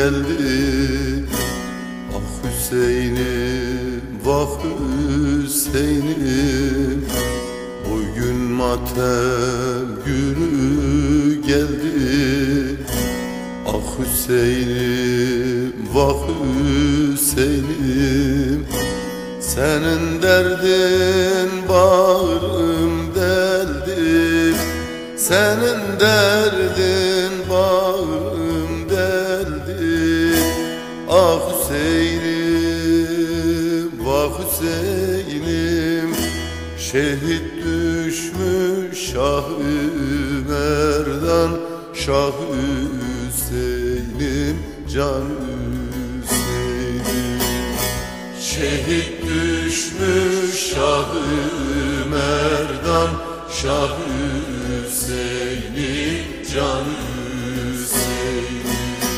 geldi. Ah Hüseyin'im, vah Hüseyin'im, bugün matem günü geldi. Ah Hüseyin'im, vah Hüseyin'im, senin derdin bağrım deldi. Senin derdin bağrım deldi. Ah Hüseyin'im, vah Hüseyin'im, şehit düşmüş Şah-ı Merdan. Şah Hüseyin'im, can Hüseyin'im. Şehit düşmüş Şah-ı Merdan. Şah Hüseyin'im, can Hüseyin'im.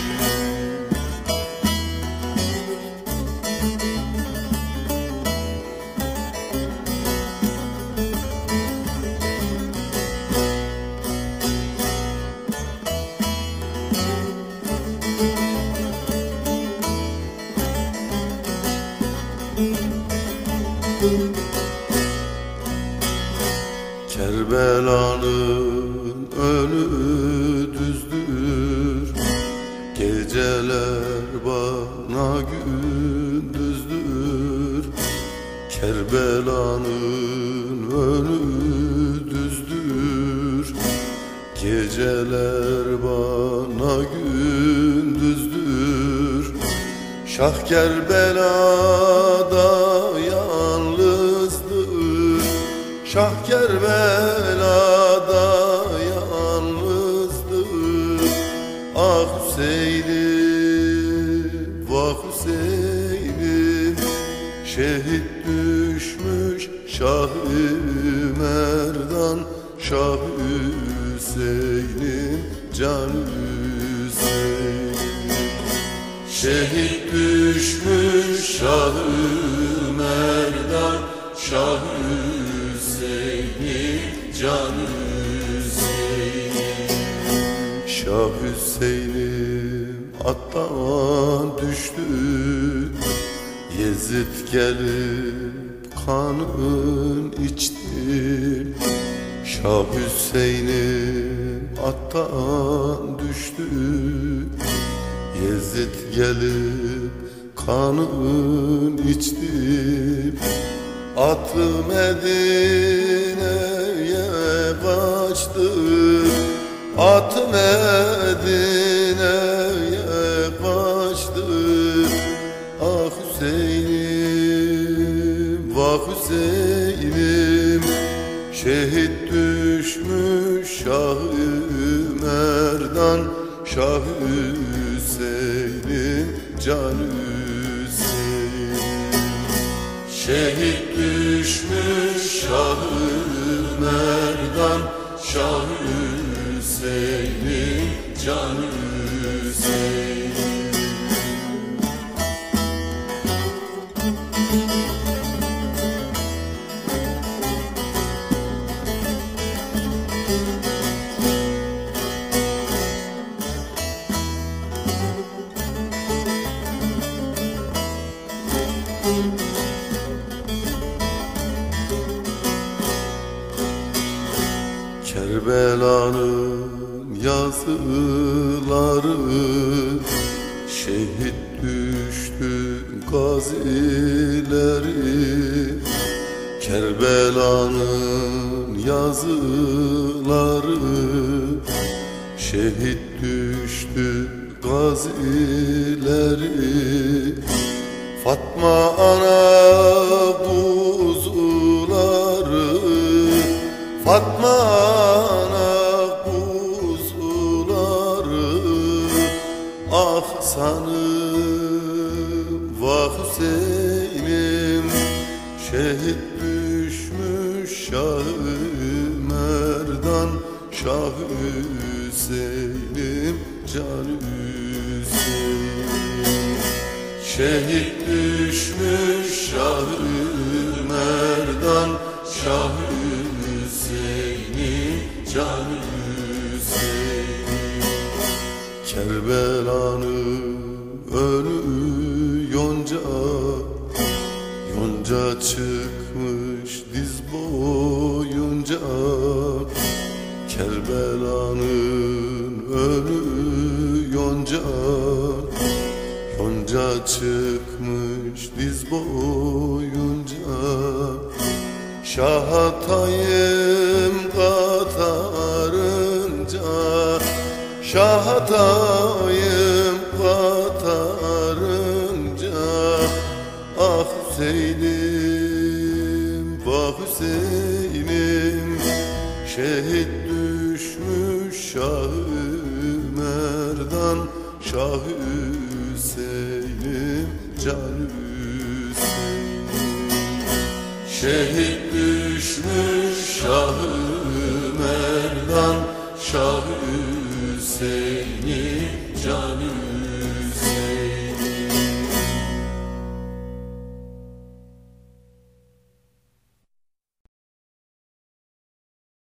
Kerbela'nın önü düzdür, geceler bana gündüzdür. Kerbela'nın önü düzdür, geceler bana gündüzdür. Şah Kerbela'da yalnızdır, Şah Kerbela'da yalnızdır. Ah Hüseyin'im, vah Hüseyin'im, şehit düşmüş Şah-ı Merdan. Şah Hüseyin'im, can Hüseyin'im. Şehit düşmüş Şah-ı Merdan. Şah Hüseyin'im, can Hüseyin'im. Şah Hüseyin'im attan düştü, Yezid gelip kanın içti. Şah Hüseyin'im attan düştü, Yezid gelip kanın içti. Atlı Medine'ye kaçtı, Atlı Medine'ye kaçtı. Ah Hüseyin'im, vah Hüseyin'im, şehit düşmüş Şah-ı Merdan. Şah Hüseyin'im, can Hüseyin'im. Şehit düşmüş Şah-ı Merdan. Şah Hüseyin'im, can Hüseyin'im. Kerbela'nın yazıları, şehit düştü gazileri. Kerbela'nın yazıları, şehit düştü gazileri. Fatma ana kuzuları, Fatma ana kuzuları. Ah sanım, vah Hüseyin'im, şehit düşmüş Şah-ı Merdan. Şah Hüseyin'im, can Hüseyin'im. Şehit düşmüş Şah-ı Merdan. Şah Hüseyin'im, can Hüseyin'im. Kerbela'nın önü yonca, yonca çıkmış diz boyunca. Kerbela'nın önü yonca, yonca çıkmış diz boyunca. Şahatayım katarınca, şahatayım katarınca. Ah Hüseyin'im, vah Hüseyin'im, şehit düşmüş Şah-ı Merdan. Şah Hüseyin'im, can Hüseyin'im. Şehit düşmüş Şah-ı Merdan. Şah Hüseyin'im, can Hüseyin'im.